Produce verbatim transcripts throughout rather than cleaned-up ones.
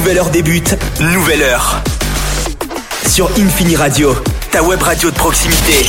nouvelle heure débute, nouvelle heure. Sur Infini Radio, ta web radio de proximité.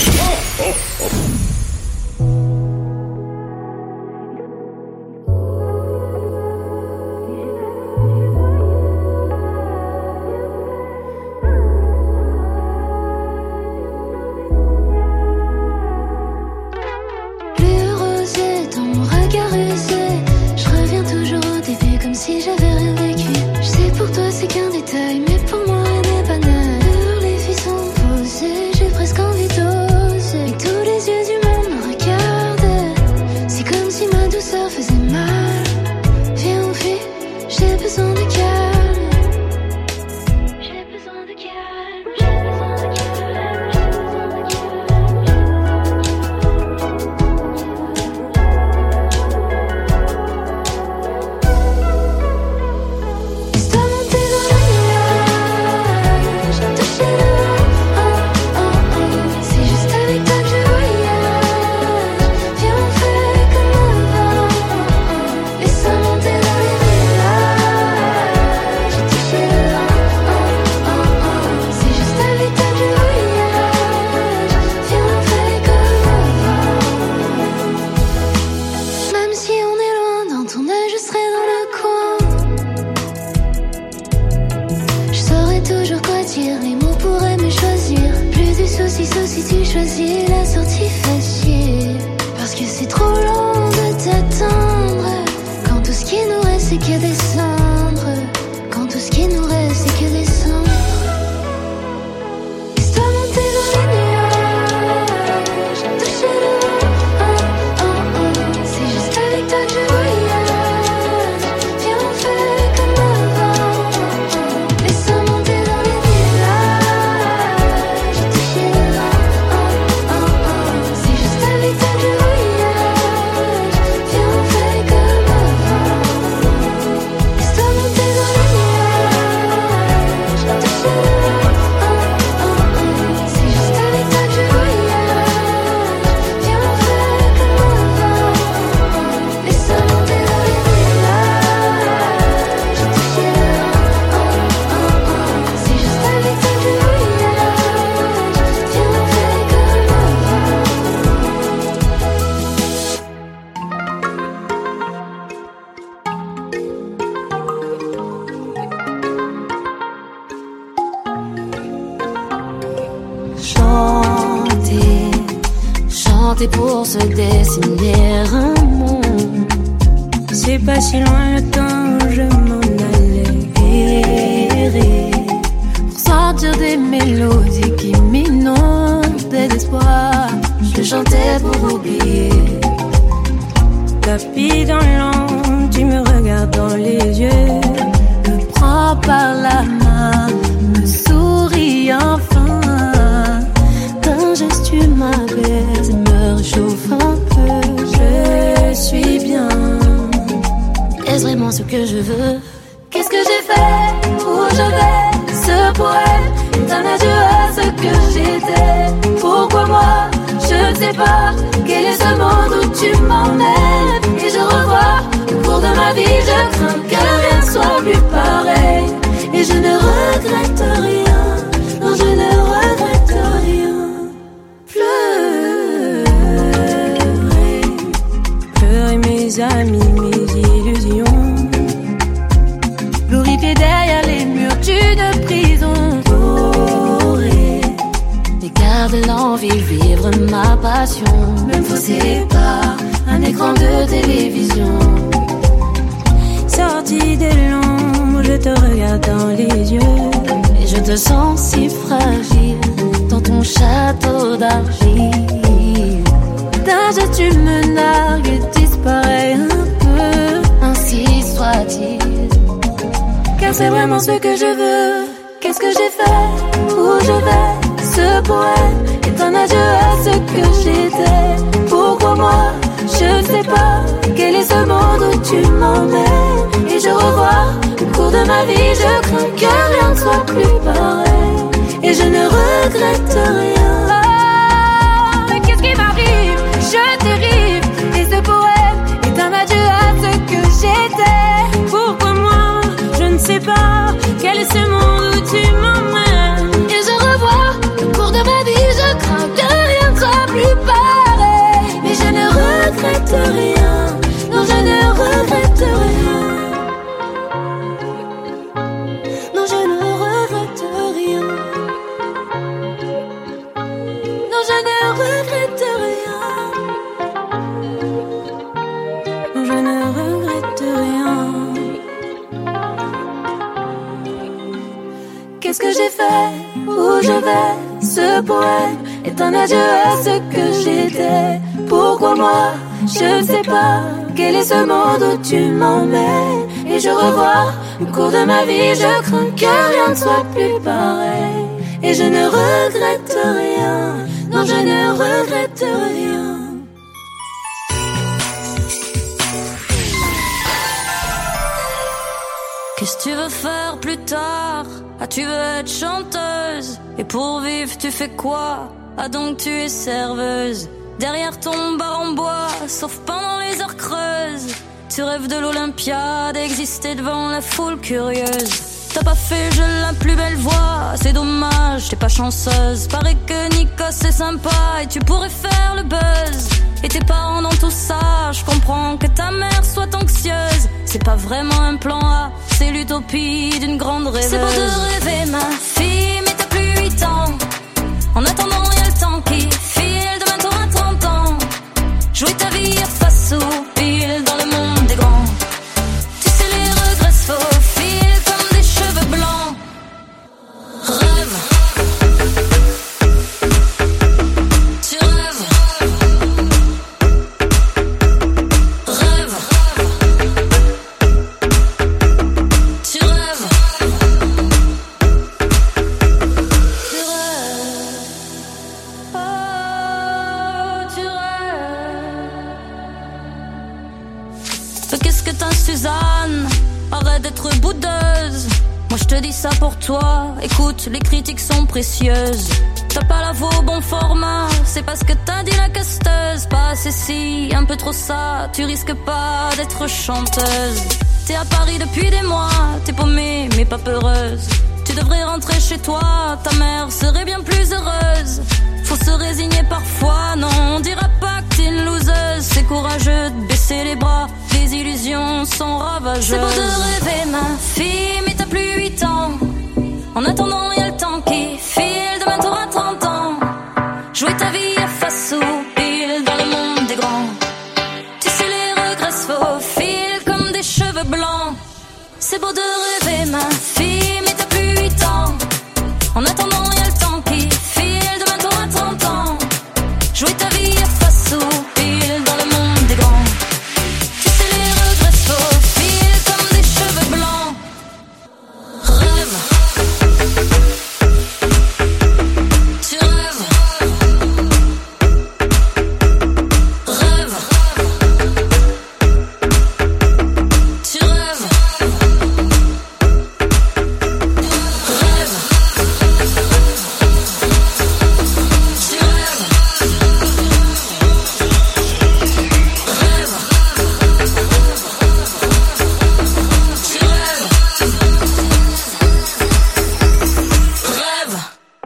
Pour se dessiner un monde. C'est pas si loin le temps, je m'en allais errer pour sentir des mélodies qui m'inondent d'espoir. Je chantais pour oublier. Tapis dans l'ombre, tu me regardes dans les yeux, me prends par la main, me souris enfin. D'un geste tu m'abaisse, me réchauffe un peu. Je suis bien. Est-ce vraiment ce que je veux? Qu'est-ce que j'ai fait? Où je vais? Ce poème est un adieu à ce que j'étais. Pourquoi moi? Je ne sais pas. Quel est ce monde où tu m'emmènes? Et je revois au cours de ma vie, je crains que rien ne soit plus pareil. Et je ne regrette rien. Non, je ne regrette rien. Mes amis, mes illusions, glorifiés derrière les murs d'une prison dorée. Mais garde l'envie, vivre ma passion, me fausser par un écran de télévision. Sorti de l'ombre, je te regarde dans les yeux, et je te sens si fragile dans ton château d'argile. D'un geste tu me nargues et disparais un peu, ainsi soit-il. Car c'est vraiment ce que je veux. Qu'est-ce que j'ai fait? Où je vais? Ce poème est un adieu à ce que j'étais. Pourquoi moi? Je ne sais pas. Quel est ce monde où tu m'emmènes? Et je revois au cours de ma vie, je crains que rien ne soit plus pareil. Et je ne regrette rien. Oh, mais qu'est-ce qui m'arrive? Je dérive. Et ce poème est un adieu à ce que j'étais. Pourquoi moi? Je ne sais pas. j'ai fait, où je vais, ce poème est un adieu à ce que j'étais. Pourquoi moi, je ne sais pas quel est ce monde où tu m'emmènes. Et je revois le cours de ma vie, je crains que rien ne soit plus pareil. Et je ne regrette rien, non je ne regrette rien. Qu'est-ce que tu veux faire plus tard? Ah, tu veux être chanteuse? Et pour vivre tu fais quoi? Ah, donc tu es serveuse derrière ton bar en bois, sauf pendant les heures creuses. Tu rêves de l'Olympiade, exister devant la foule curieuse. T'as pas fait je la plus belle voix, c'est dommage, t'es pas chanceuse. Paraît que Nikos c'est sympa et tu pourrais faire le buzz. Et tes parents dans tout ça, je comprends que ta mère soit anxieuse. C'est pas vraiment un plan A, c'est l'utopie d'une grande rêveuse. C'est beau de rêver ma fille, mais t'as plus huit ans. En attendant y'a le temps qui file, demain t'auras trente ans. Jouer ta vie à face au pile dans le monde des grands. Tu sais les regrets se faufilent comme des cheveux blancs. Rêve. Tu rêves. Rêve. Tu rêves. Tu rêves. Oh, tu rêves. Mais qu'est-ce que t'as, Suzanne? Arrête d'être boudeuse. Moi je te dis ça pour toi. Écoute, les critiques sont précieuses. T'as pas la voix au bon format, c'est parce que t'as dit la casteuse. Pas assez si, un peu trop ça. Tu risques pas d'être chanteuse. T'es à Paris depuis des mois, t'es paumée mais pas peureuse. Tu devrais rentrer chez toi, ta mère serait bien plus heureuse. Faut se résigner parfois, non, on dira pas que t'es une loseuse. C'est courageux de baisser les bras, les illusions sont ravageuses. C'est beau de rêver ma fille, mais t'as plus huit ans. En attendant y'a le temps qui file, demain t'auras trente ans. Jouer ta vie à face au pile dans le monde des grands. Tu sais les regrets se faufilent comme des cheveux blancs. C'est beau de rêver ma fille, mais t'as plus huit ans. En attendant y'a le temps qui file, demain t'auras trente ans. Jouer ta vie à face au pile dans le monde des grands. Tu sais les regrets se faufilent comme des cheveux blancs. Rêve. Tu rêves. Rêve. Tu rêves. Rêve. Tu rêves. Rêve. Tu rêves. Rêve.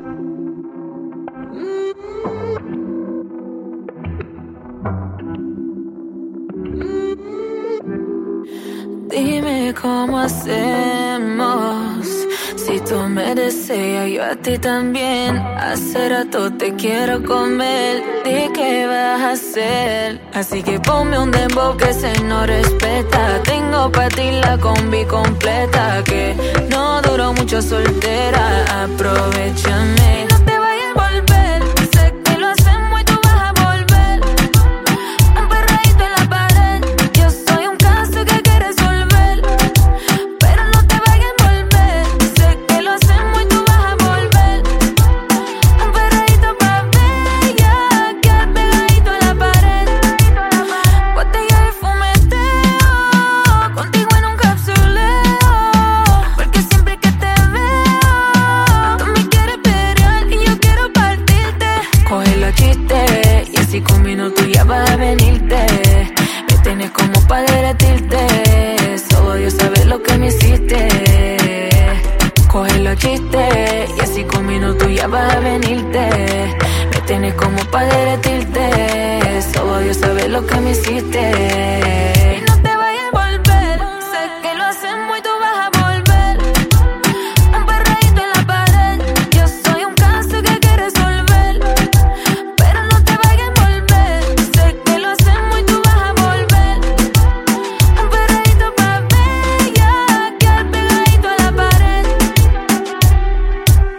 Dime cómo hacemos. Si tú me deseas, yo a ti también. Hace rato te quiero comer. Di qué vas a hacer. Así que ponme un dembow que se no respeta. Tengo pa' ti la combi completa. Que no duró mucho soltera. Aprovechame. No te vayas a volver. Sé que lo hacemos y tú vas a volver. Emperradito en la pared. Yo soy un caso que hay que resolver. Pero no te vayas a volver. Sé que lo hacemos y tú vas a volver. Emperradito pa' bella. Quedar pegadito a la pared. Botella de fumeteo. Contigo en un capsuleo. Porque siempre que te veo, tú me quieres pelear y yo quiero partirte. Coge la chiste y así con minutos ya vas a venirte. Me tienes como pa' derretirte. Solo Dios sabe lo que me hiciste. Coge la chiste y así con minutos ya vas a venirte. Me tienes como pa' derretirte. Solo Dios sabe lo que me hiciste. Y no te vayas a volver. Sé que lo hacemos y tú vas a volver. Emperradito en la pared. Yo soy un caso que hay que resolver. Pero no te vayas a volver. Sé que lo hacemos y tú vas a volver. Emperradito pa' bella. Quedar pegadito a la pared.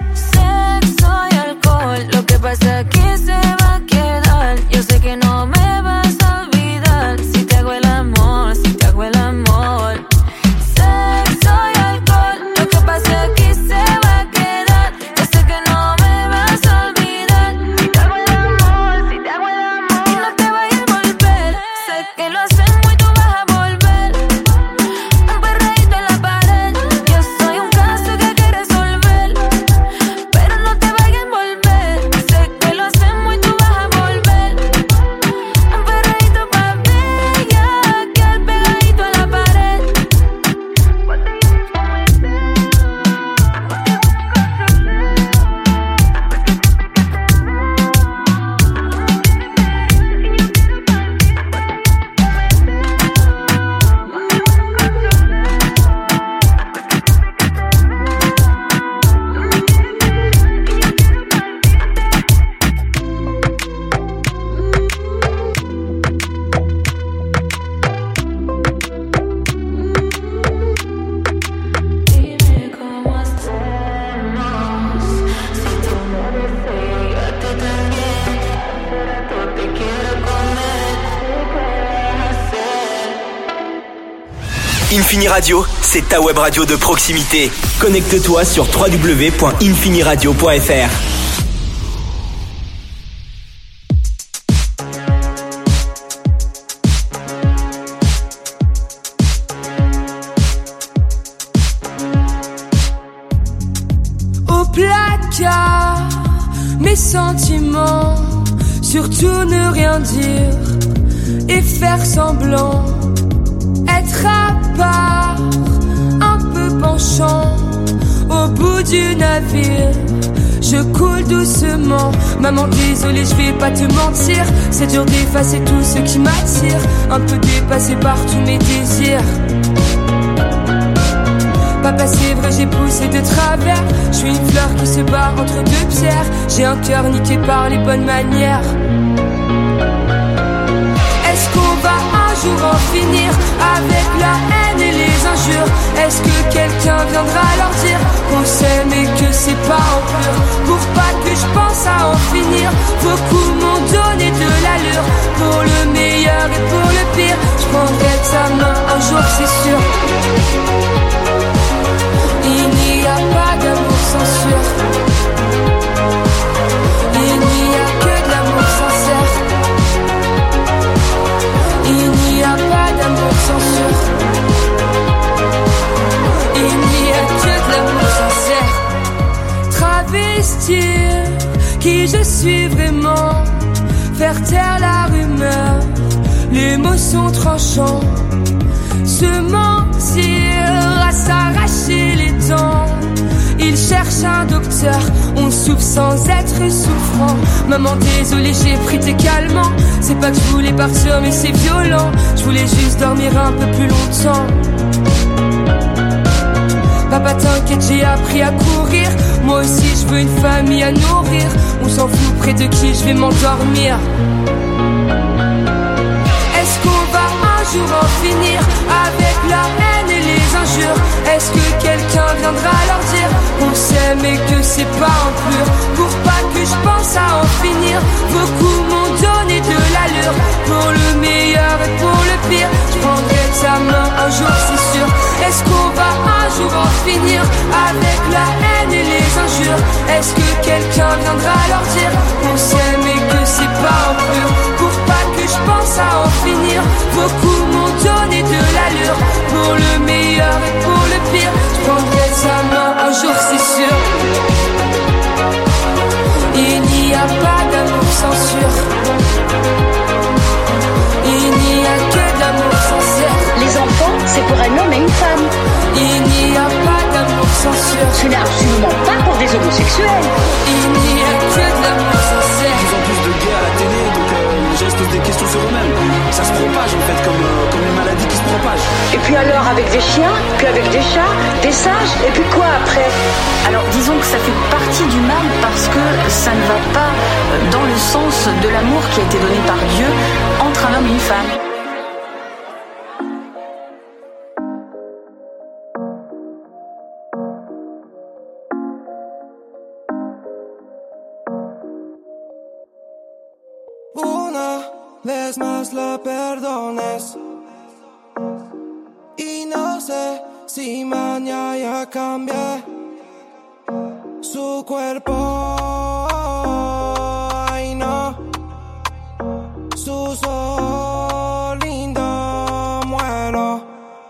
Infini Radio, c'est ta web radio de proximité. Connecte-toi sur w w w point infini radio point f r. Au placard, mes sentiments, surtout ne rien dire et faire semblant. Être à part, un peu penchant, au bout du navire, je coule doucement. Maman désolée, je vais pas te mentir, c'est dur d'effacer tout ce qui m'attire, un peu dépassé par tous mes désirs. Papa c'est vrai j'ai poussé de travers, je suis une fleur qui se bat entre deux pierres, j'ai un cœur niqué par les bonnes manières. Est-ce qu'on va un jour en finir avec la haine et les injures? Est-ce que quelqu'un viendra leur dire qu'on s'aime et que c'est pas en pleurs? Pour pas que je pense à en finir, beaucoup m'ont donné de l'allure. Pour le meilleur et pour le pire, je prendrai ta main un jour c'est sûr. Il n'y a pas d'amour sans sûr. Il n'y a que de l'amour sincère. Il n'y a pas d'amour sans sûr. Il n'y a que de l'amour sincère. Travestir qui je suis vraiment, faire taire la rumeur, les mots sont tranchants. Se mentir à s'arracher les dents. Il cherche un docteur, on souffre sans être souffrant. Maman désolée j'ai pris tes calmants. C'est pas que je voulais partir mais c'est violent. Je voulais juste dormir un peu plus longtemps. Papa t'inquiète j'ai appris à courir. Moi aussi je veux une famille à nourrir. On s'en fout près de qui je vais m'endormir. Est-ce qu'on va un jour en finir avec la haine et les injures? Est-ce que quelqu'un viendra leur dire qu'on s'aime et que c'est pas en pleurs? Pour pas que je pense à en finir, beaucoup m'ont donné de l'allure. Pour le meilleur et pour le pire, je prendrai ta main un jour c'est sûr. Est-ce qu'on va un jour en finir avec la haine et les injures? Est-ce que quelqu'un viendra leur dire qu'on s'aime et que c'est pas en pleurs? Pour pas que je pense à en finir, beaucoup m'ont donné de l'allure. Pour le meilleur et pour le pire, je prendrai sa main un jour c'est sûr. Il n'y a pas d'amour sans sûr. Il n'y a que de l'amour sincère. Les enfants, c'est pour un homme et une femme. Il n'y a pas d'amour sans sûr. Ce n'est absolument pas pour des homosexuels. Il n'y a que de l'amour sincère. De plus en plus de gays à la télé, donc euh, les gens se posent des questions sur eux-mêmes. Ça se propage en fait, comme, euh, comme une maladie qui se propage. Et puis alors avec des chiens, puis avec des chats, des singes, et puis quoi après? Alors disons que ça fait partie du mal parce que ça ne va pas dans le sens de l'amour qui a été donné par Dieu entre un homme et une femme. Vez más la perdones y no sé si mañana cambie su cuerpo, ay no, su sol lindo muero,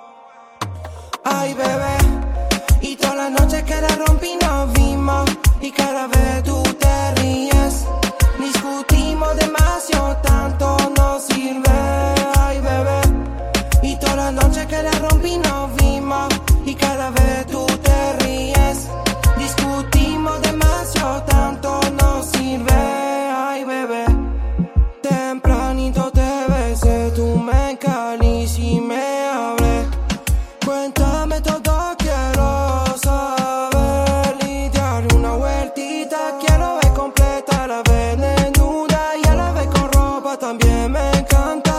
ay bebé, y toda la noche que la rompí nos vimos y cada vez tú te ríes, discutimos demasiado tanto. Ay bebé, y toda la noche que la rompí nos vimos y cada vez tú te ríes, discutimos demasiado tanto no sirve. Ay bebé, tempranito te besé, tú me encalís y me hablé. Cuéntame todo, quiero saber y darle una vueltita. Quiero ver completa la vez desnuda y a la vez con ropa también me encanta.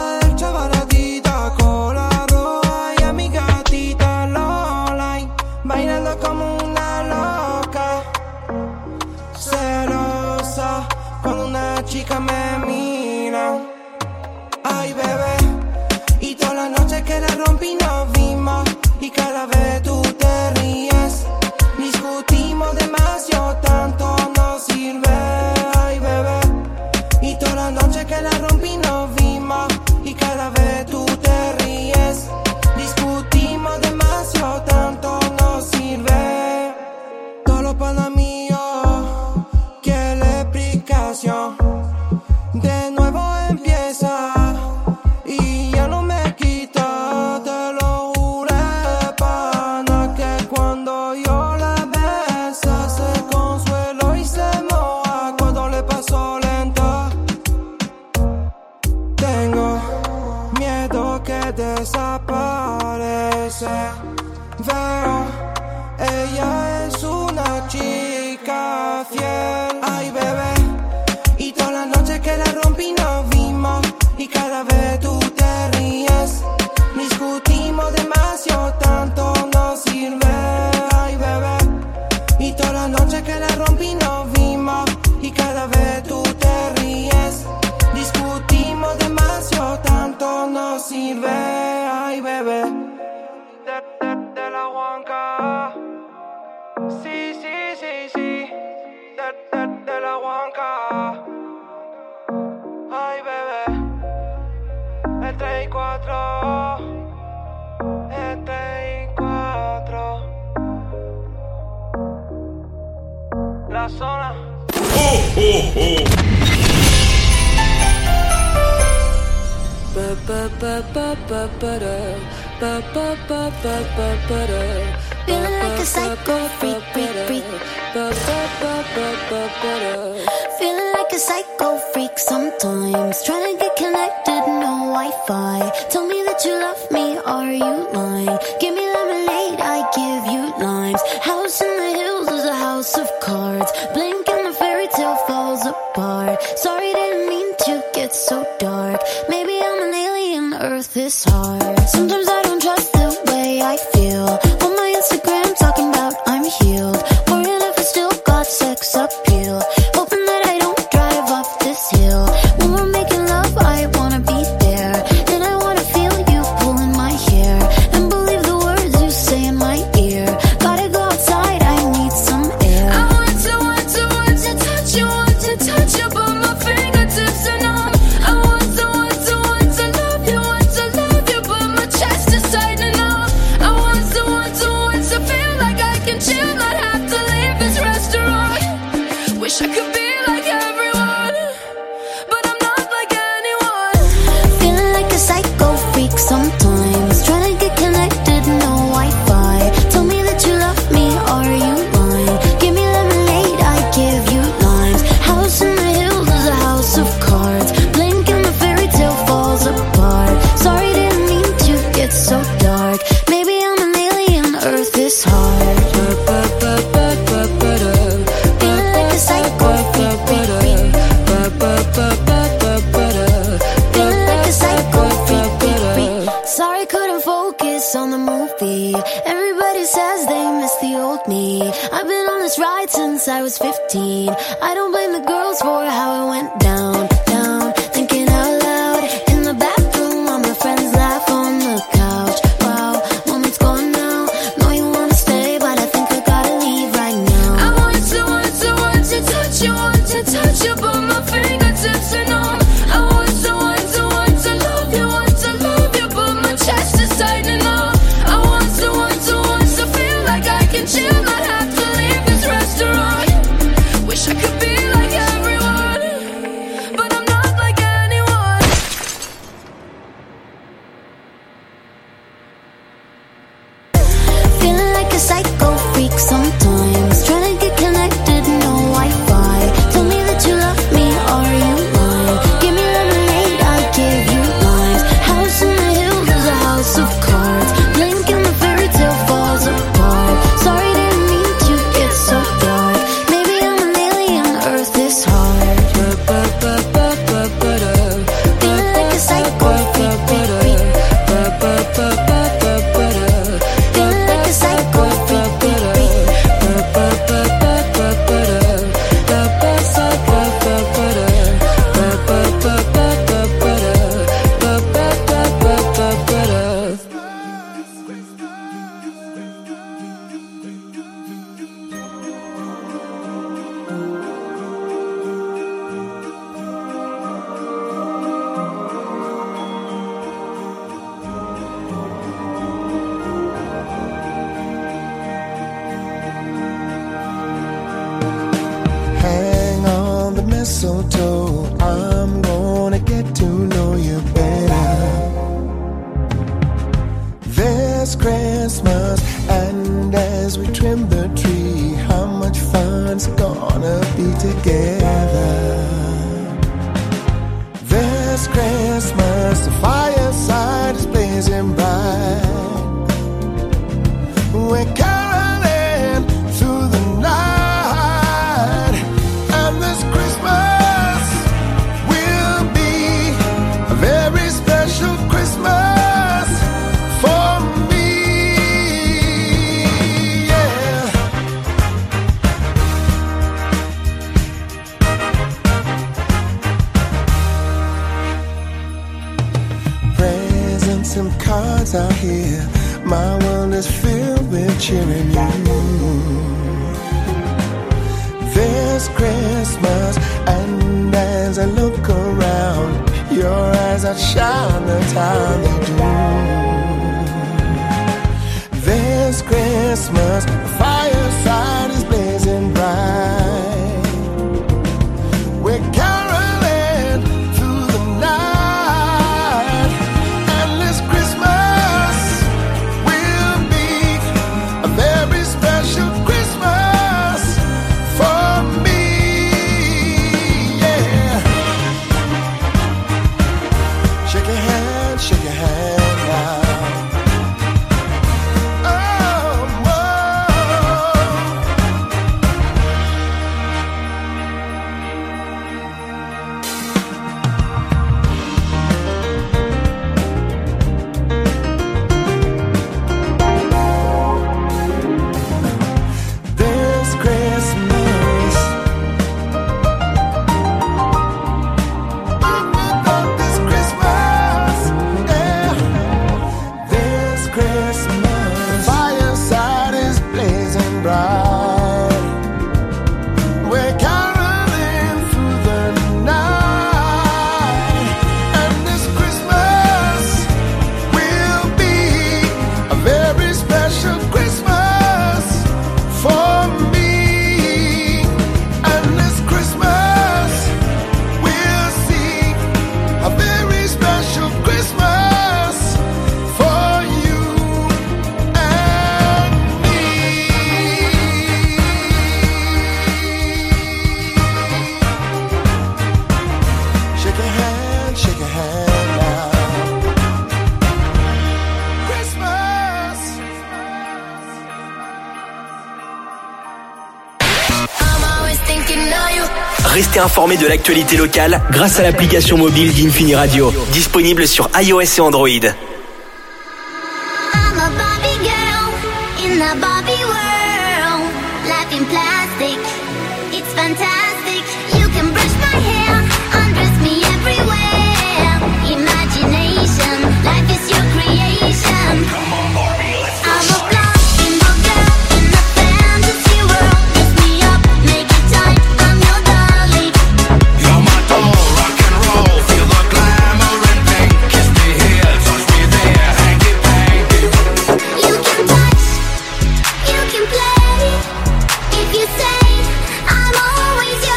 Bailando como una loca, celosa cuando una chica me mira. Ay bebé, y toda la noche que la rompí nos vimos y cada vez tú te ríes. Discutimos demasiado, tanto no sirve, ay bebé. Y toda la noche que la rompí nos vimos y cada vez tú te ríes. Discutimos demasiado, tanto no sirve. Todo lo para mío, que la explicación de nuevo empieza y ya no me quita. Te lo juré, pana, que cuando yo la besa se consuelo y se moja cuando le paso lenta. Tengo miedo que desaparece. Veo, ella es una chica fiel, ay bebé. Y toda la noche que la rompí nos vimos y cada vez tú te ríes. Discutimos demasiado, tanto no sirve, ay bebé. Y toda la noche que la rompí nos vimos y cada vez tú te ríes. Discutimos demasiado, tanto no sirve, ay bebé. De, de, de la Huanca. Sí, sí, sí, sí. De, de, de la Huanca. Ay, bebé. El tres y cuatro. El tres y cuatro. La zona. Oh, oh, oh. Ba ba ba ba ba ba da. Ba ba ba ba ba ba da. Feeling like a psycho freak, freak, freak. Ba ba ba ba ba ba da. Feeling like a psycho freak sometimes. Trying to get connected, no Wi-Fi. Tell me that you love me, are you lying? Give me lemonade, I give you limes. House in the hills is a house of cards. Blink and the fairy tale falls apart. Sorry, didn't mean to get so dark. Maybe I'm an alien, Earth is hard. Sometimes I don't trust the way I feel. On my Instagram talking about I'm healed. Worrying if I still got sex appeal. Hoping that I don't drive off this hill. When we're making love, I wanna be there. And I wanna feel you pulling my hair. And believe the words you say in my ear. Gotta go outside, I need some air. I want to, want to, want to touch you, want to touch you, but my fingertips are numb. I want to, want to, want to love you, want to love you, but my chest is tightening up. I want to, want to, want to feel like I can chill, not have to leave this restaurant. Wish I could be like everyone, but I'm not like anyone. Feeling like a psycho freak sometimes. Trying to get connected, no Wi-Fi. Tell me that you love me, are you lying? Give me lemonade, I give you limes. House in the hills is a house of cards. Blink and the fairy tale falls apart. Sorry, didn't mean to get so dark. Maybe I'm an alien, Earth is hard. Ba ba ba ba ba ba da. Feeling like a psycho freak, freak, freak. Ba ba ba ba ba ba da. Feeling like a psycho freak, freak, freak. Sorry, couldn't focus on the movie. Everybody says they miss the old me. I've been on this ride since I was fifteen. I don't blame the girls for how it went down, down. Thinking out loud in the bathroom while my friends laugh on the couch. Wow, moment's gone now. Know you wanna stay, but I think I gotta leave right now. I want to, want to, want to touch you, want to touch you, but my fingertips are numb. I want to, want to, want to love you, want to love you, but my chest is tightening up. I want to, want to, want to feel like I can chill, not have to leave this restaurant. Wish I could be like everyone, but I'm not like anyone. Feeling like a psycho freak sometimes. Trying to get connected, no Wi-Fi. Tell me that you love me, are you lying? Give me lemonade, I give you limes. House in the hills is a house of cards. Blink and the fairy tale falls apart. Sorry, didn't mean to get so dark. Maybe I'm an alien, Earth is hard. Ba ba ba ba ba ba da. Feeling like a psycho freak, freak, freak. Ba ba ba ba ba ba da. Feeling like a psycho freak, this Christmas, and as we trim the tree, how much fun's gonna be together. This Christmas, the fireside is blazing bright. We're caroling through the night, and this Christmas will be a very special Christmas for me, yeah. Presents and cards are here. My world is filled with cheering you. This Christmas, and as I look around, your eyes outshine the time they do. This Christmas, the fireside is blazing bright. We're caroling through the night, and this Christmas will be a very special Christmas for me, yeah. Shake your hand, shake your hand now. Oh, this Christmas, this Christmas, yeah. This Christmas, fireside is blazing bright. We're caroling through the night, and this Christmas will be a very special Christmas for me. And this Christmas we'll see a very special Christmas for you and me. Shake your hand, shake your hand now. Christmas. Restez informés de l'actualité locale grâce à l'application mobile d'Infini Radio, disponible sur iOS et Android. I'm a Barbie girl in the Barbie world. Life in plastic, it's fantastic. You can brush my hair, undress me everywhere. Imagination, life is your creation. I'm a blonde girl in a fantasy world. Dress me up, make it tight, I'm your darling. You're my doll, rock and roll. Feel the glamour and pink. Kiss me here, touch me there. Hanky panky. You can touch, you can play. If you say I'm always yours.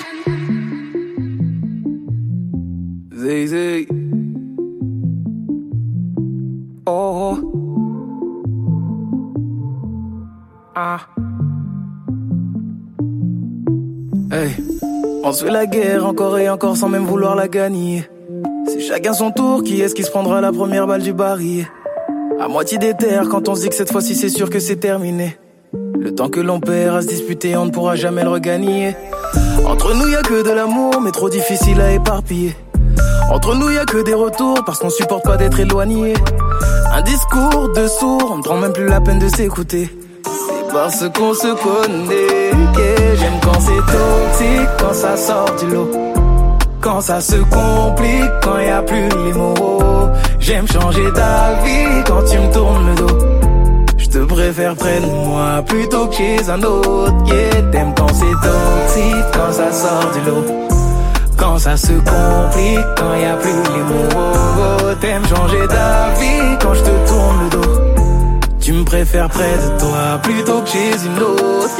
Zay zay. Oh. Ah. Hey. On se fait la guerre encore et encore sans même vouloir la gagner. C'est chacun son tour, qui est-ce qui se prendra la première balle du baril? À moitié déter quand on se dit que cette fois-ci c'est sûr que c'est terminé. Le temps que l'on perd à se disputer, on ne pourra jamais le regagner. Entre nous y'a que de l'amour, mais trop difficile à éparpiller. Entre nous y'a que des retours, parce qu'on supporte pas d'être éloigné. Un discours de sourd, on ne prend même plus la peine de s'écouter. C'est parce qu'on se connaît que j'aime quand c'est toxique, quand ça sort du lot. Quand ça se complique, quand y a plus les mots. J'aime changer d'avis quand tu me tournes le dos. Je te préfère près de moi plutôt que chez un autre. Yeah, t'aimes quand c'est toxique, quand ça sort du lot. Quand ça se complique, quand y a plus les mots. T'aimes changer d'avis quand je te tourne le dos. Tu me préfères près de toi plutôt que chez une autre.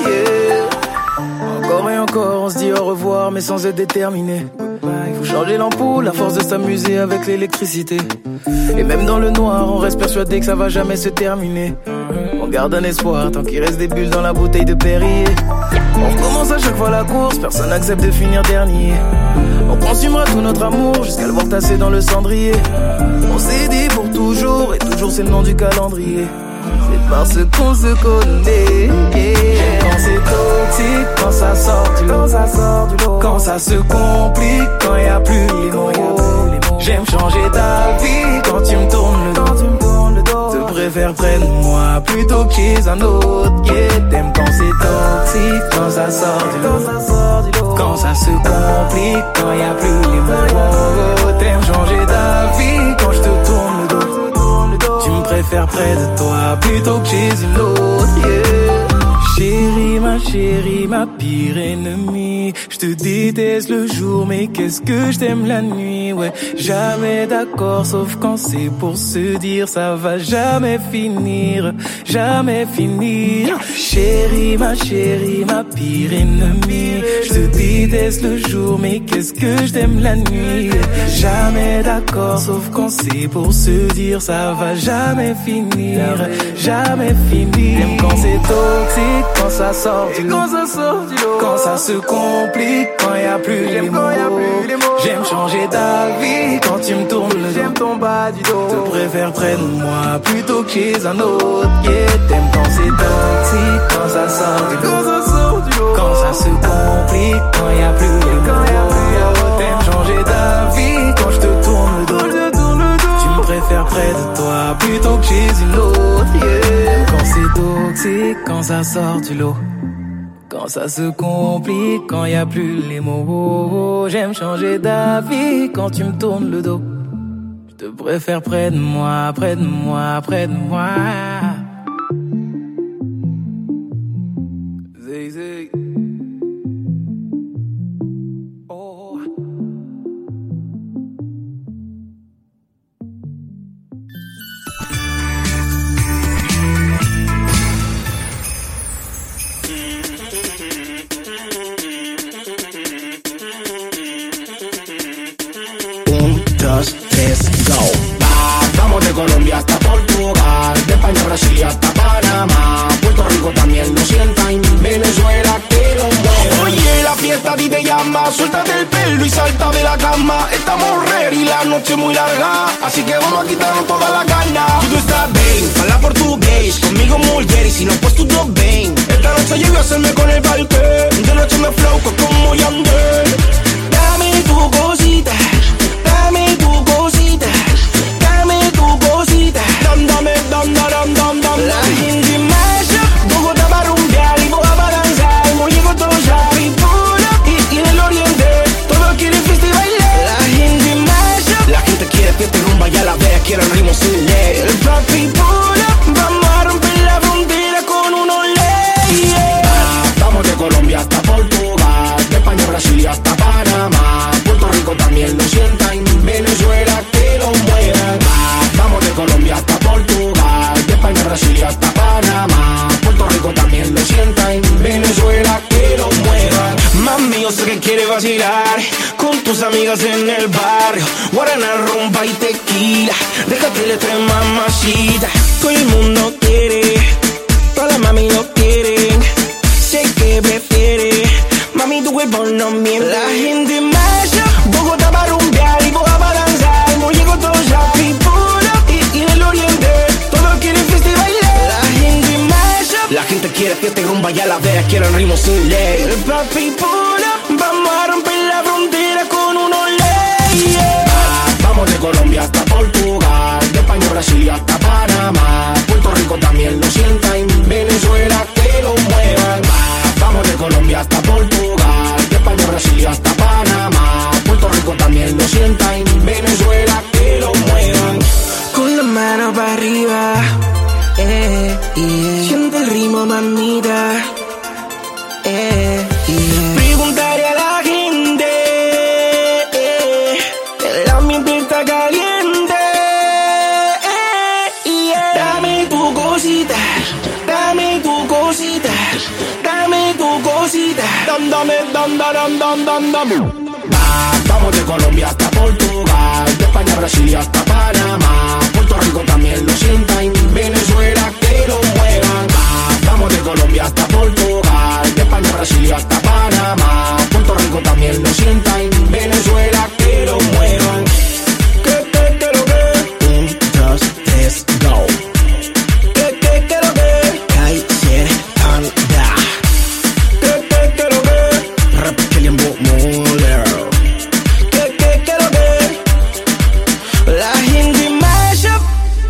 Yeah. Encore et encore, on se dit au revoir mais sans être déterminé. Il faut changer l'ampoule à force de s'amuser avec l'électricité. Et même dans le noir, on reste persuadé que ça va jamais se terminer. On garde un espoir tant qu'il reste des bulles dans la bouteille de Perrier. On recommence à chaque fois la course, personne n'accepte de finir dernier. On consumera tout notre amour jusqu'à le voir tasser dans le cendrier. On s'est dit pour toujours, et toujours c'est le nom du calendrier. C'est parce qu'on se connaît. Yeah. Quand c'est toxique, quand ça sort du lot, ça sort du lot. Quand ça se complique, quand y a plus les mots. J'aime changer d'avis quand tu me tournes le dos. Te préfère près de moi plutôt que chez un autre. Yeah. T'aimes quand c'est toxique, quand ça sort du lot. Quand ça se complique, quand y a plus les mots. T'aimes changer d'avis quand je te tourne le dos. Tu me préfères près de toi plutôt que chez une autre, yeah. Chérie, ma chérie, ma pire ennemie. Je te déteste le jour, mais qu'est-ce que je t'aime la nuit, ouais. Jamais d'accord, sauf quand c'est pour se dire ça va jamais finir, jamais finir. Chérie, ma chérie, ma pire ennemie. Je te déteste le jour, mais qu'est-ce que je t'aime la nuit. Jamais d'accord, sauf quand c'est pour se dire ça va jamais finir, jamais finir. T'aimes quand c'est toxique, quand ça sort du lot. Quand ça se complique, quand y a plus les mots. J'aime changer d'avis quand tu me tournes le dos. J'aime ton bas du dos. Te préfère près de moi plutôt que chez un autre. Yeah, t'aimes quand c'est toxique, quand ça sort du lot. Quand ça se complique, quand y a plus les mots. T'aimes changer d'avis quand je te tourne le dos. Tu me préfères près de toi plutôt que chez une autre. Yeah. Quand c'est toxique, quand ça sort du lot. Quand ça se complique, quand y a plus les mots. J'aime changer d'avis quand tu me tournes le dos. Je te préfère près de moi, près de moi, près de moi. Zay, zay. Oh. Dos, tres, go. Va, vamos de Colombia hasta Portugal, de España a Brasil y hasta Panamá, Puerto Rico también lo sientan, Venezuela que lo mueve. Oye, la fiesta a ti te llama, suéltate el pelo y salta de la cama. Estamos ready, la noche muy larga, así que vamos a quitarnos toda la gana. Tudo está bem, fala português, comigo mulher y si no pues tudo bem. Esta noche llego a hacerme con el parque, de noche me flow como Yandel. Dame tu cosita, dame tu cosita, dame tu cosita. Dam, dame, dam, dam, dam, dam. La gente masha, Bogotá va a rumbear y Boga va a danzar. Muy llegó todo ya, Pipula y, y en el oriente todos quieren fiesta y bailar. La gente masha, la gente quiere fiesta y rumba, ya la vea, quiere el ritmo sin ley. El papi pula, vamos a romper la frontera con unos leyes. Ah, vamos de Colombia hasta Portugal, de España a Brasil eso que quiere vacilar con tus amigas en el barrio. Guaraná, rumba y tequila. Déjate el estrés, mamacita. Todo el mundo quiere, todas las mami lo quieren. Sé que prefiere, mami tu cuerpo no miente. La gente masha, Bogotá para rumbear y Boga para danzar. No llego todo ya, pipura y, y en el oriente todos quieren fiesta y bailar. La gente masha, la gente quiere fiesta y rumba y a la vez quieren ritmo sin ley. El papi pura, vamos a romper la frontera con unos leyes. Ah, vamos de Colombia hasta Portugal, de España a Brasil y hasta Panamá. Puerto Rico también lo sienta y Venezuela que lo muevan. Ah, vamos de Colombia hasta Portugal, de España a Brasil y hasta Panamá. Puerto Rico también lo sienta y Venezuela que lo muevan. Con la mano para arriba, eh, yeah. Siente el ritmo, mamita. Eh, yeah. Preguntaré a la gente, eh, el ambiente está caliente, eh, yeah. Dame tu cosita, dame tu cosita, dame tu cosita. Dam, dame, dam, dam, dam, dam, dam. Ah, vamos de Colombia hasta Portugal, de España a Brasil y hasta Panamá. Puerto Rico también lo sienta y Venezuela que lo muevan. Ah, vamos de Colombia hasta Portugal, de España a Brasil y hasta Panamá. Puerto Rico también lo sienta y Venezuela que lo muevan. Que, que, que lo que. Un, dos, tres, go. Que, que, que lo que. Kaiser, anda. Que, que, que lo que. Rap que le moler. Que, que, que lo que. La gente mash up.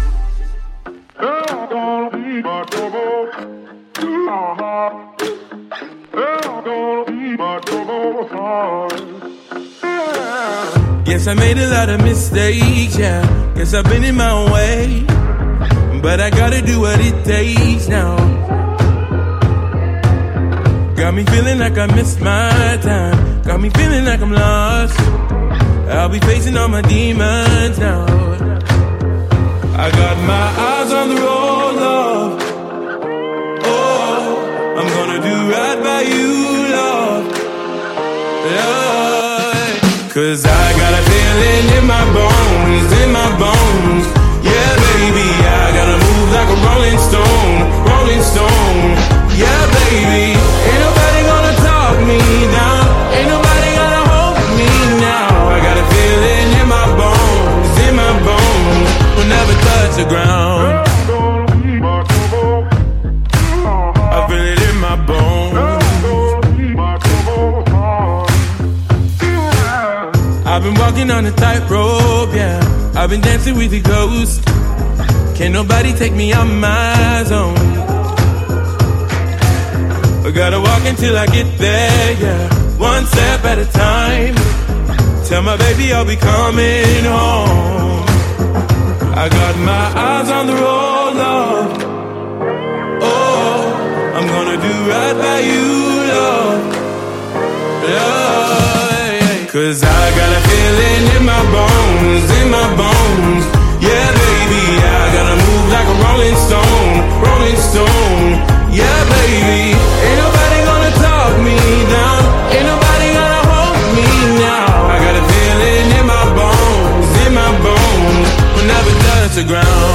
Yes, I made a lot of mistakes, yeah. Guess I've been in my own way, but I gotta do what it takes now. Got me feeling like I missed my time. Got me feeling like I'm lost. I'll be facing all my demons now. I got my eyes on the road, love. Oh, I'm gonna do right by you, love. Love. Cause I got a feeling in my bones, in my bones. Yeah, baby, I gotta move like a rolling stone, rolling stone. Yeah, baby, ain't nobody gonna talk me down. Ain't nobody gonna hold me now. I got a feeling in my bones, in my bones. We'll never touch the ground. I feel it in my bones. I've been walking on a tightrope, yeah. I've been dancing with the ghost. Can't nobody take me out my zone. I gotta walk until I get there, yeah. One step at a time. Tell my baby I'll be coming home. I got my eyes on the road, love. Oh, I'm gonna do right by you, love. Love. Cause I got a feeling in my bones, in my bones. Yeah, baby, I gotta move like a rolling stone, rolling stone. Yeah, baby, ain't nobody gonna talk me down. Ain't nobody gonna hold me now. I got a feeling in my bones, in my bones. We'll never touch the ground.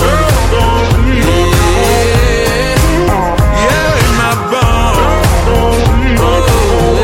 Yeah, yeah, in my bones. Oh,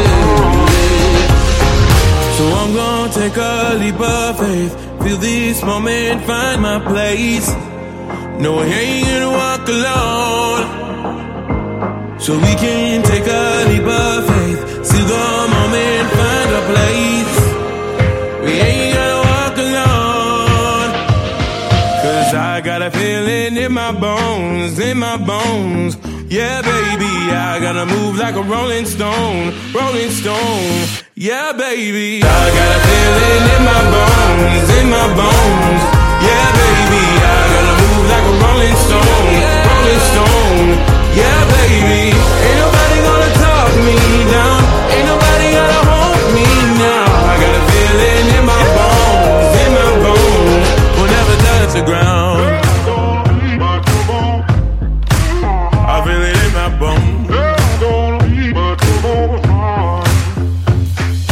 so I'm gonna take a leap of faith. Feel this moment, find my place. No, I ain't gonna walk alone. So we can take a leap of faith. See the moment, find a place. We ain't gonna walk alone. Cause I got a feeling in my bones, in my bones. Yeah, baby, I gotta move like a rolling stone, rolling stone. Yeah, baby, I got a feeling in my bones, in my bones. Yeah, baby, I gotta move like a rolling stone, rolling stone. Yeah, baby, ain't nobody gonna talk me down. Ain't nobody gonna hold me now. I got a feeling in my bones, in my bones. We'll never touch the ground. I feel it in my bones.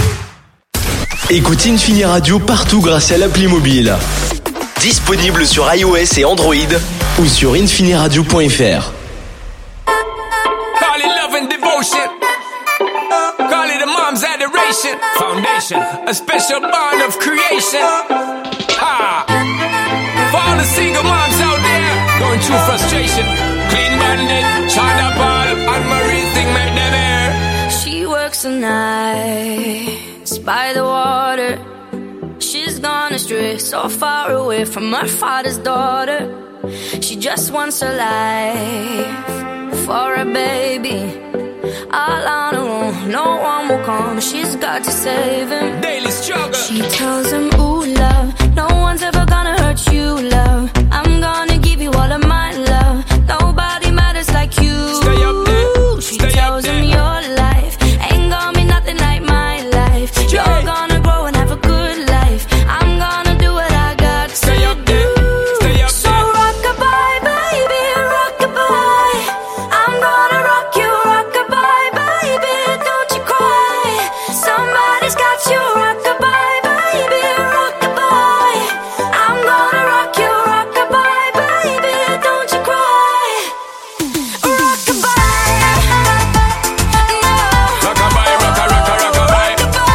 Écoute Infini Radio partout grâce à l'appli mobile. Disponible sur iOS et Android ou sur infiniradio point f r. Call it love and devotion. Call it a mom's adoration. Foundation, a special bond of creation. Ha! For all the single moms out there going through frustration. Clean Bandit, China Ball, and Marie thing make them air. She works the nights by the water. She's gone astray, so far away from her father's daughter. She just wants a life for a baby. All on her own, no one will come. She's got to save him. Daily struggle. She tells him, ooh, love, no one's ever gonna hurt you, love. I'm gonna give you all of my love. Nobody matters like you. Stay up there. She Stay tells up him there. your life ain't gonna be nothing like my life. Yeah. You're gonna grow and have a good life. I'm gonna do what I got Stay to up there. do. Stay up So there. rock-a-bye, baby, rock-a-bye. I'm gonna rock you, rock-a-bye, baby, don't you cry. Somebody's got you, rock-a-bye, baby, rock-a-bye. I'm gonna rock you, rock-a-bye, baby, don't you cry. Rock-a-bye, no. Rockabye, rocka, rocka, rockabye.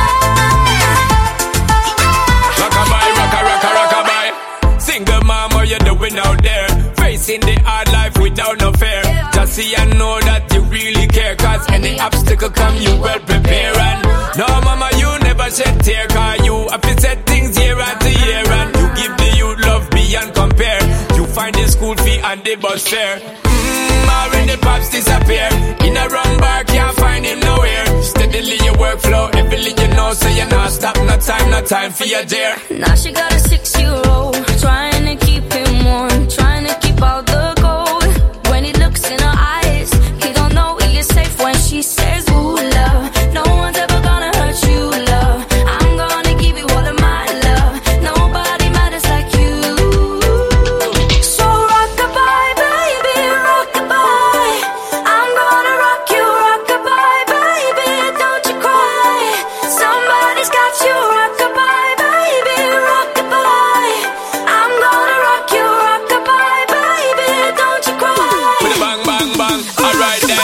Rockabye, rocka, rocka, rockabye. Single mom, what you doing out there? Facing the hard life without no fear. Just see and know that you really care. Cause any obstacle come, you well prepare. And no, mama, you never shed tear. Cause you have to set things year after year. And you give the youth love beyond compare. You find the school fee and the bus fare. Mmm, when the pops disappear. In a wrong bar, can't find him nowhere. Steadily your workflow, everything you know. So you're not stop, no time, no time for your dare. Now she got a six-year-old, trying to keep him warm, trying to keep out the cold. When he looks in her eyes, he don't know he is safe when she says, ooh, love, no one's ever gonna hurt you, love. I'm gonna give you all of my love. Nobody matters like you. So rock-a-bye, baby, rock-a-bye. I'm gonna rock you, rock-a-bye, baby, don't you cry. Somebody's got you, rock-a-bye, baby, rock-a-bye. I'm gonna rock you, rock-a-bye, baby, don't you cry. With a bang, bang, bang. Alright then.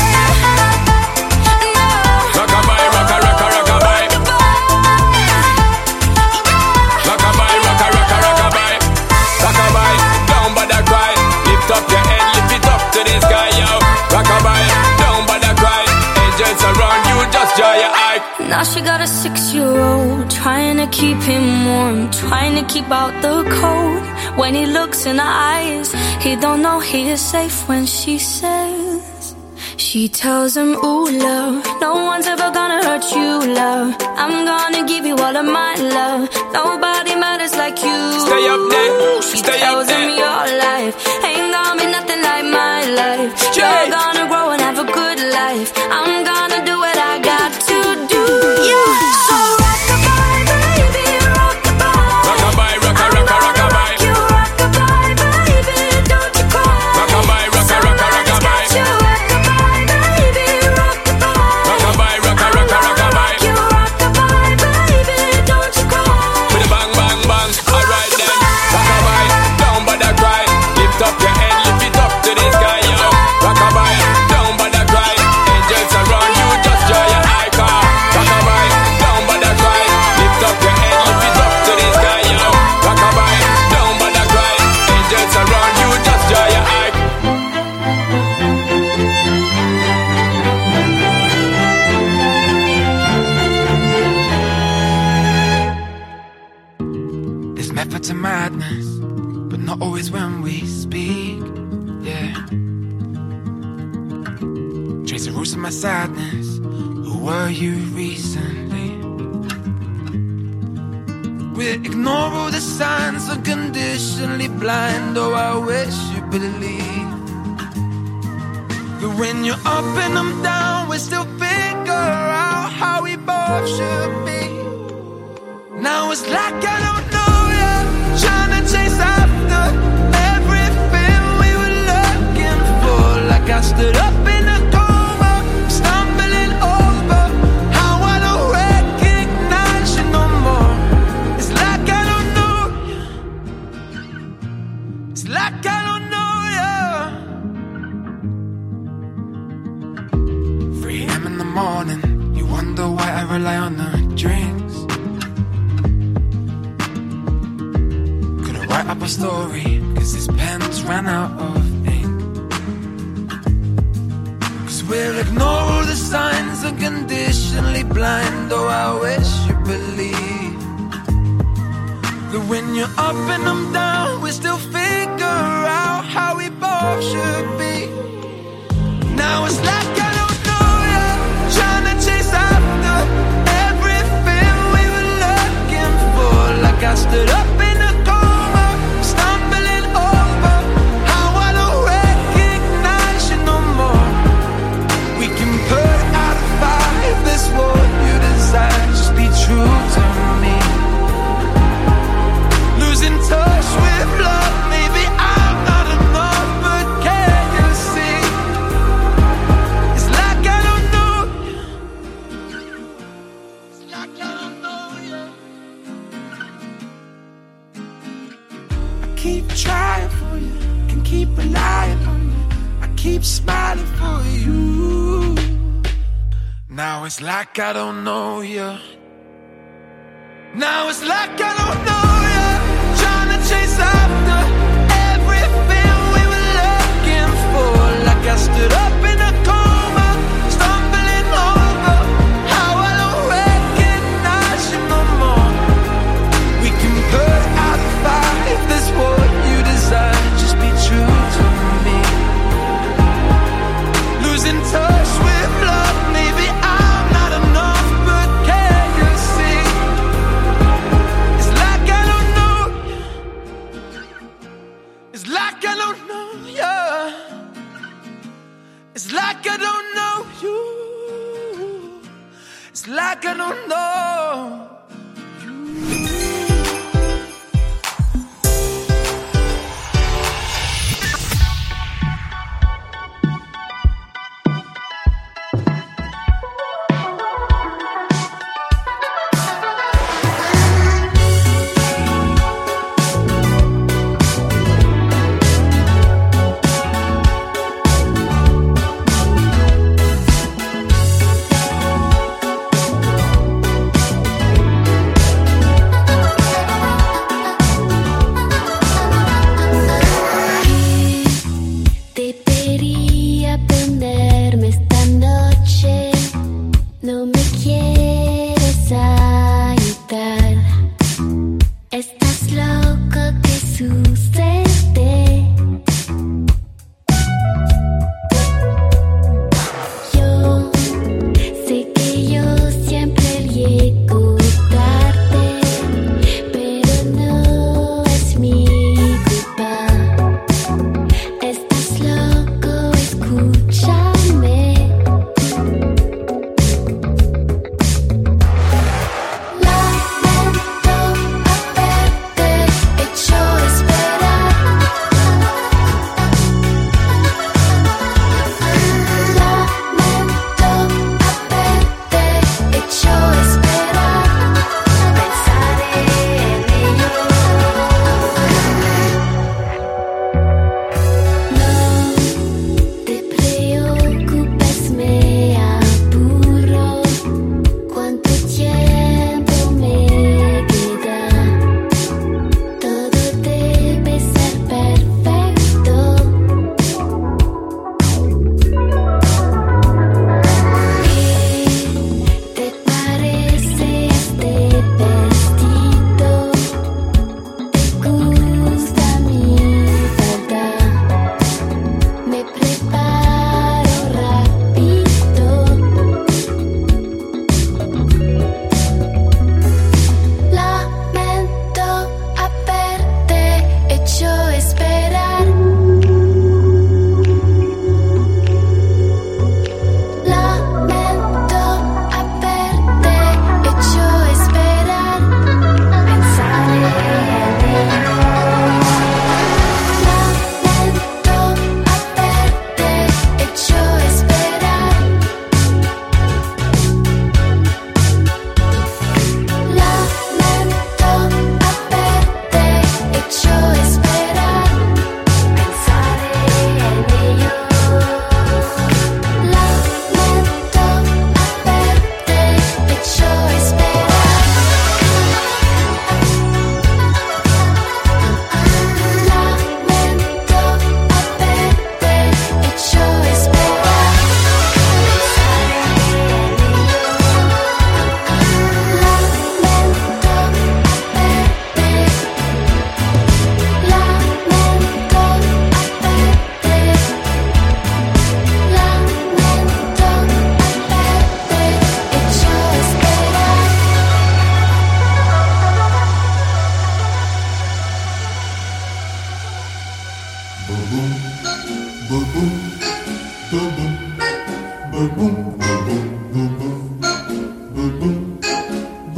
Rockabye, rocka, rocka, rockabye. Rockabye, rocka, rocka, rockabye. Rockabye, down by the cry. Lift up your head, lift it up to the sky, yo. Rockabye, down by the cry. Angels around you, just draw your eye. Now she got a six-year-old, trying to keep him warm, trying to keep out the cold. When he looks in her eyes, he don't know he is safe when she says. She tells him, ooh, love, no one's ever gonna hurt you, love. I'm gonna give you all of my love. Nobody matters like you. Stay up there. She Stay tells up there. him your life ain't gonna be nothing like my life. Yeah. You're gonna grow and have a good life. I'm gonna do what I got to do. Yeah. So rock-a-bye, baby, rock-a-bye. Rockabye, rocka, rocka, rockabye. You rock-a-bye, baby, don't you cry. Rockabye, rocka, rocka, rockabye. You rock-a-bye, baby, rock-a-bye. Rockabye, rocka, rocka, rockabye. You rock-a-bye, baby, don't you cry. With a bang, bang, bang. Alright then. Rockabye, down by the cry. Lift up your head, lift it up to the sky, yo. Rockabye, down by the cry. Angels around you, just draw your eye car. Rockabye, down by the cry. Lift up your head, lift it up to the sky, yo. Rockabye, down by the cry. Angels around you, just draw your eye. There's method to madness, but not always when we speak. Yeah. Trace the roots of my sadness. Who were you recently? We ignore all the signs, unconditionally blind. Oh, I wish you believe that when you're up and I'm down, we still figure out how we both should be. Now it's like I don't know ya, trying to chase after everything we were looking for. Like I stood up in a coma, stumbling over how I don't recognize you no more. story, cause his pen's ran out of ink. Cause we'll ignore all the signs unconditionally blind. Oh, I wish you believe that when you're up and I'm down, we still figure out how we both should be. Now it's like I don't know ya, trying to chase after everything we were looking for. Like I stood up in a coma, stumbling over how I don't recognize you no more. We can put out a fire if this what you desire. Just be true to me. Losing touch with love, maybe I'm not enough, but can you see? It's like I don't know you. It's like I don't know you. I keep trying for you, can keep relying on you. I keep smiling for you. Now it's like I don't know you. Now it's like I don't know you, trying to chase after everything we were looking for. Like I stood up in a coma, stumbling over how I don't recognize you no more. We can put out a fire if that's what you desire. Just be true to me. Losing touch with love, maybe I'm not enough, but can you see? It's like I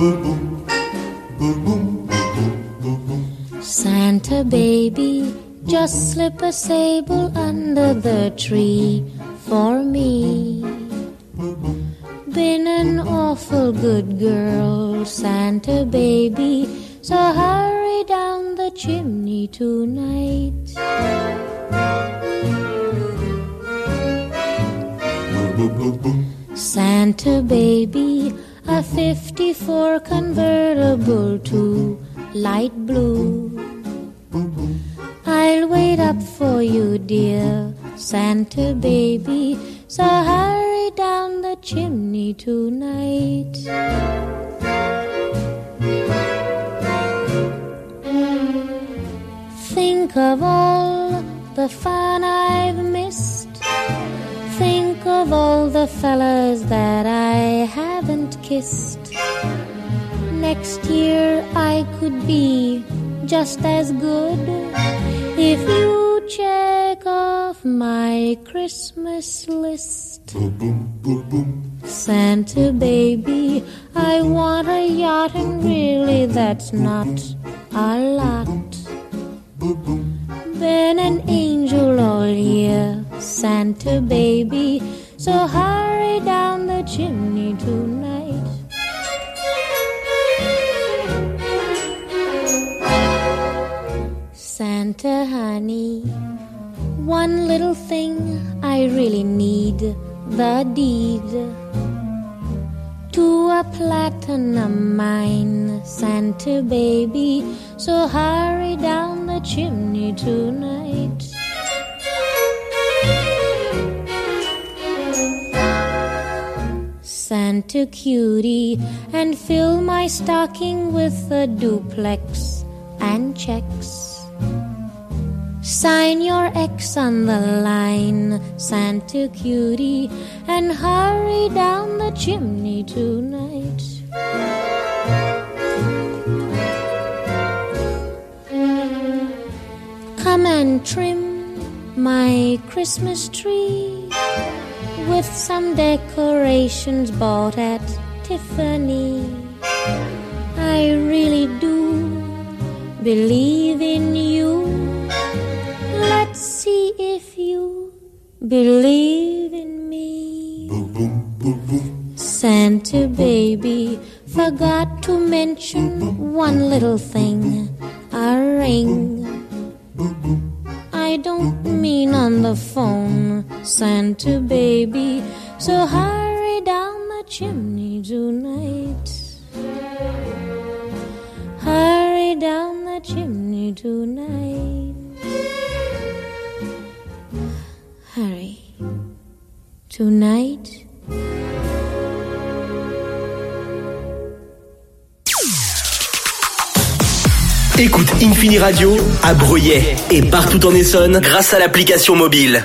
Santa baby, just slip a sable under the tree for me. Been an awful good girl, Santa baby, so hurry down the chimney tonight. Santa baby, a fifty-four convertible to light blue. I'll wait up for you, dear Santa baby, so hurry down the chimney tonight. Think of all the fun I've missed. Think of all the fellas that I haven't kissed. Next year I could be just as good if you check off my Christmas list. Santa baby, I want a yacht, and really that's not a lot. Been an angel all year, Santa baby, so hurry down the chimney tonight. Santa honey, one little thing I really need, the deed to a platinum mine, Santa baby, so hurry down the chimney tonight. Santa cutie, and fill my stocking with a duplex and checks. Sign your X on the line, Santa cutie, and hurry down the chimney tonight. Come and trim my Christmas tree with some decorations bought at Tiffany. I really do believe in you. Let's see if you believe in me. Santa baby, forgot to mention one little thing, a ring. I don't mean on the phone, Santa baby, so hurry down the chimney tonight. Hurry down the chimney tonight. Hurry. Tonight. Écoute Infini Radio à Bruyères et partout en Essonne grâce à l'application mobile.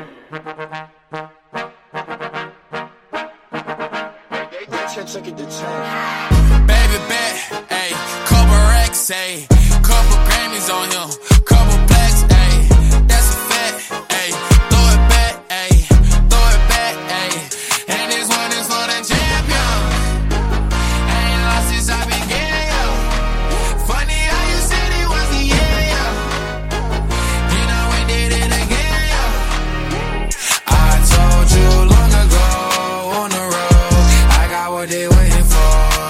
Baby bet, ayy, couple racks, ayy, couple Grammys on him, couple blacks, ayy, that's a fact, ayy, throw it back, ayy, throw it back, ayy, and this one is for the champion. Ain't lost since I began, yo. Funny how you said it was the yeah, yo. You know we did it again, yo. I told you long ago on the road, I got what they waiting for.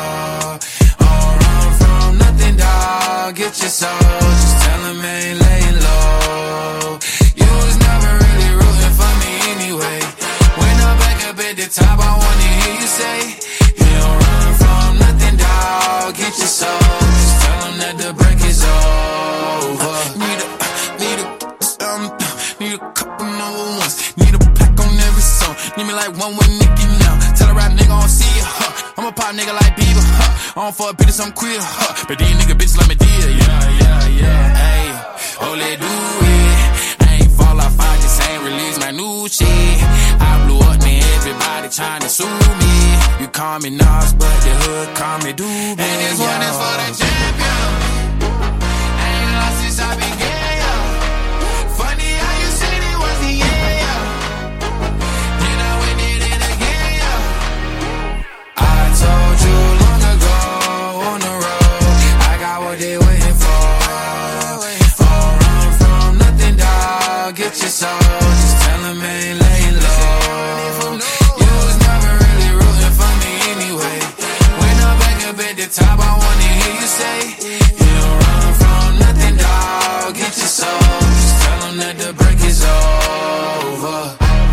Get your soul, just tell him I ain't laying low. You was never really rooting for me anyway. When I'm back up at the top, I wanna hear you say, you don't run from nothing, dawg. Get your soul, just tell him that the break is over. Need a, need a, um, need a couple number ones. Need a pack on every song. Need me like one with Nicki now. Tell a rap nigga I don't see ya, huh. I'm a pop nigga like Bieber, huh. I don't fuck bitches, I'm queer, huh. But these nigga bitches like me dear, yeah, yeah, yeah, ayy. Oh, let do it. I ain't fall off, I just ain't release my new shit. I blew up, man, everybody tryna sue me. You call me Nas, but the hood call me Doobie. And this one is for the champion. Ain't lost since I began, yo. Funny how you said it was the yeah, yo. You know we did it again, yo. I told you long ago wanna hear you say. You don't run from nothing, dog. Get your soul. Just tell them that the break is over.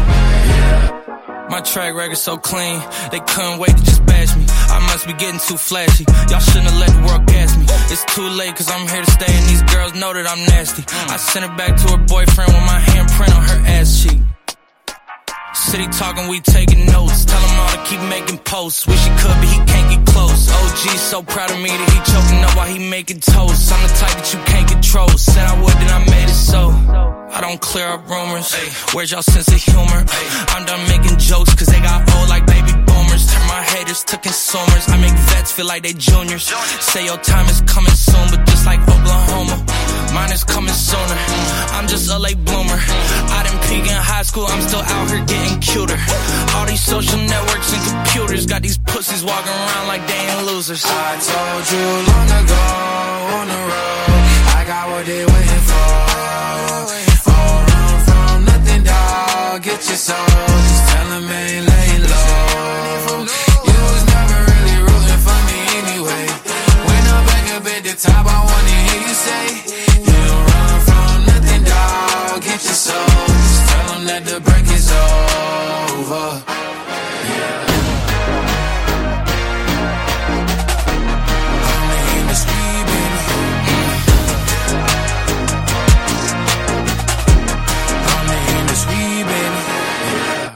My track record so clean, they couldn't wait to just bash me. I must be getting too flashy. Y'all shouldn't have let the world gas me. It's too late cause I'm here to stay and these girls know that I'm nasty. I sent her back to her boyfriend with my handprint on her ass cheek. City talking, we taking notes. Tell him all to keep making posts. Wish he could, but he can't get close. O G's so proud of me that he choking up while he making toast. I'm the type that you can't control. Said I would, then I made it so. I don't clear up rumors. Ay, where's y'all sense of humor? Ay, I'm done making jokes cause they got old like baby boomers. Turn my haters to consumers. I make vets feel like they juniors. Say your time is coming soon, but just like Oklahoma, mine is coming sooner. I'm just a late bloomer. I didn't peak in high school, I'm still out here getting cuter. All these social networks and computers got these pussies walking around like they ain't losers. I told you long ago on the road, I got what they waiting for. Oh, run from nothing, dog. Get your soul. Just tell them ain't laying low. You was never really rooting for me anyway. When I'm back up at the top, I wanna hear you say, you don't run from nothing, dog. Get your soul. Just tell them that the break is over. Yeah. I'm in the street, baby. I'm in the street, baby. Yeah.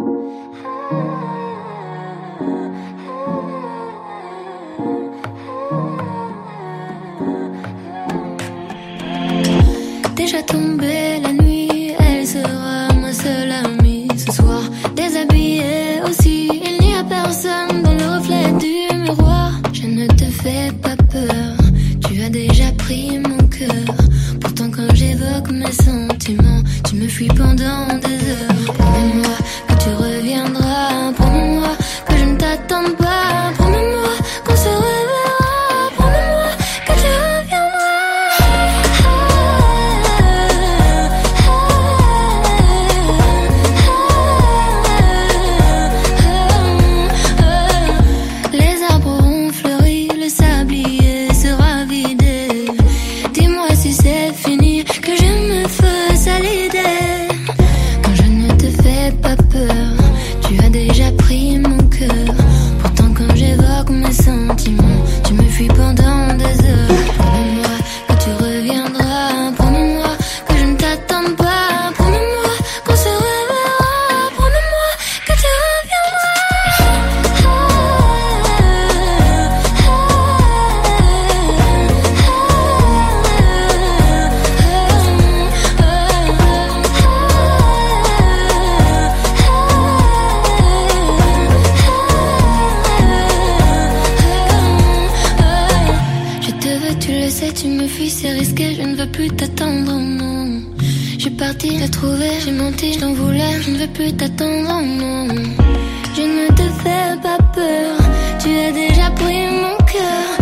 Déjà tombée la nuit, elle sera ma seule amie ce soir. Déshabillée aussi, il n'y a personne dans le reflet du miroir. Je ne te fais pas peur, tu as déjà pris mon cœur. Pourtant quand j'évoque mes sentiments, tu me fuis pendant des heures. Promets-moi que tu reviendras, promets-moi que je ne t'attends pas, promets-moi qu'on se reverra, promets-moi que tu reviendras. Les arbres auront fleuri, le sablier sera vidé. Dis-moi si c'est fini, que je me fasse à l'idée. Quand je ne te fais pas peur, tu as déjà pris mon cœur. Pourtant quand j'évoque mes sentiments, tu me fuis pendant des heures. Promets-moi que tu reviendras, promets-moi que je ne t'attends pas, promets-moi qu'on se reverra, promets-moi que tu Je te veux, tu le sais, tu me fuis, c'est risqué, je ne veux plus t'attendre, non. Je suis partie la trouver, j'ai menti, je t'en voulais, je ne veux plus t'attendre, non. Je ne te fais pas peur, tu as déjà pris mon cœur.